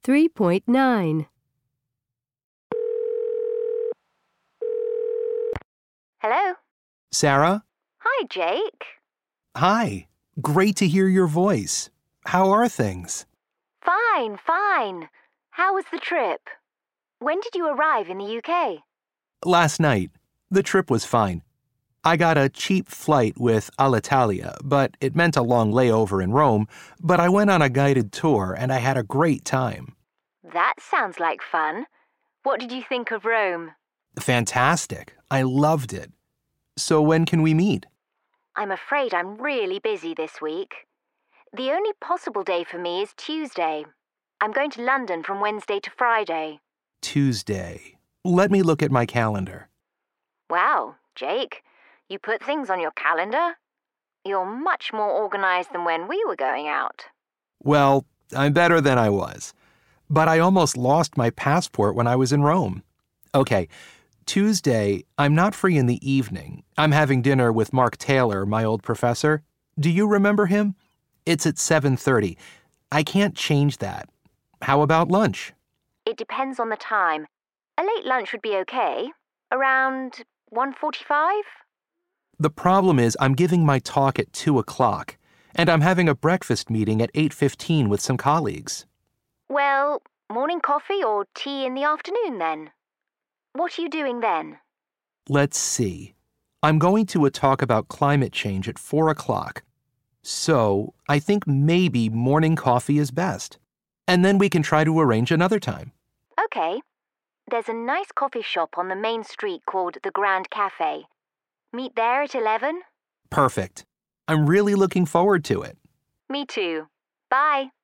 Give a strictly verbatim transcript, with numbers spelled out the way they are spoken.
three point nine. Hello? Sarah? Hi, Jake. Hi. Great to hear your voice. How are things? Fine, fine. How was the trip? When did you arrive in the U K? Last night. The trip was fine. I got a cheap flight with Alitalia, but it meant a long layover in Rome, but I went on a guided tour and I had a great time. That sounds like fun. What did you think of Rome? Fantastic. I loved it. So when can we meet? I'm afraid I'm really busy this week. The only possible day for me is Tuesday. I'm going to London from Wednesday to Friday. Tuesday. Let me look at my calendar. Wow, Jake, you put things on your calendar? You're much more organized than when we were going out. Well, I'm better than I was. But I almost lost my passport when I was in Rome. Okay, Tuesday, I'm not free in the evening. I'm having dinner with Mark Taylor, my old professor. Do you remember him? It's at seven thirty. I can't change that. How about lunch? It depends on the time. A late lunch would be okay. Around one forty-five? The problem is I'm giving my talk at two o'clock, and I'm having a breakfast meeting at eight fifteen with some colleagues. Well, morning coffee or tea in the afternoon then? What are you doing then? Let's see. I'm going to a talk about climate change at four o'clock. So I think maybe morning coffee is best. And then we can try to arrange another time. Okay. There's a nice coffee shop on the main street called the Grand Cafe. Meet there at eleven? Perfect. I'm really looking forward to it. Me too. Bye.